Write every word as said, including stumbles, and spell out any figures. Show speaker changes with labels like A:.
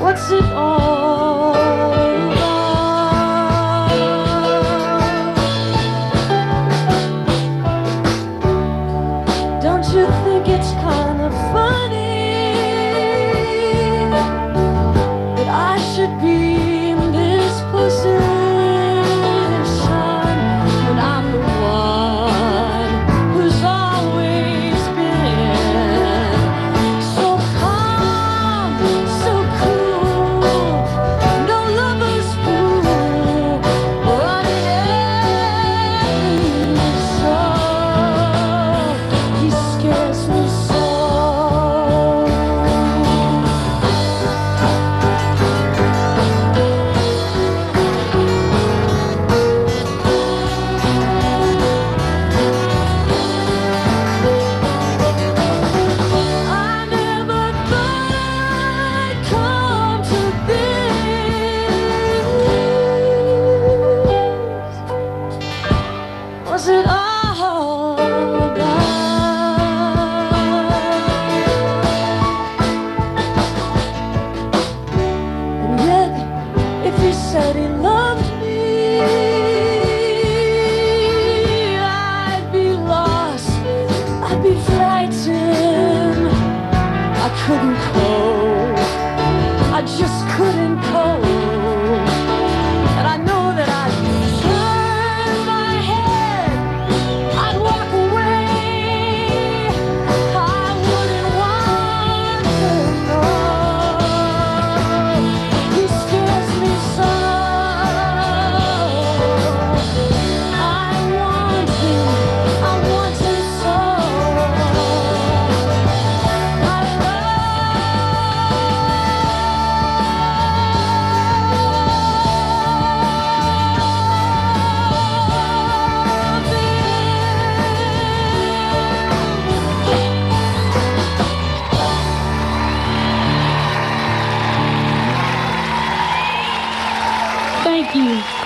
A: What's it all about? Don't you think it's kind of funny that I should be in this position when I'm the one who's always been so calm, so cool, no lover's fool, but anyway, so he scares me so. I never thought I'd come to this. Was it all about? And yet, if he said he loved me, I'd be lost, I'd be frightened. I couldn't cope, I just couldn't cope. And I know that I'd turn my head, I'd walk away. I wouldn't want to know. He scares me so. I want him, I want him so. I love him. Thank you.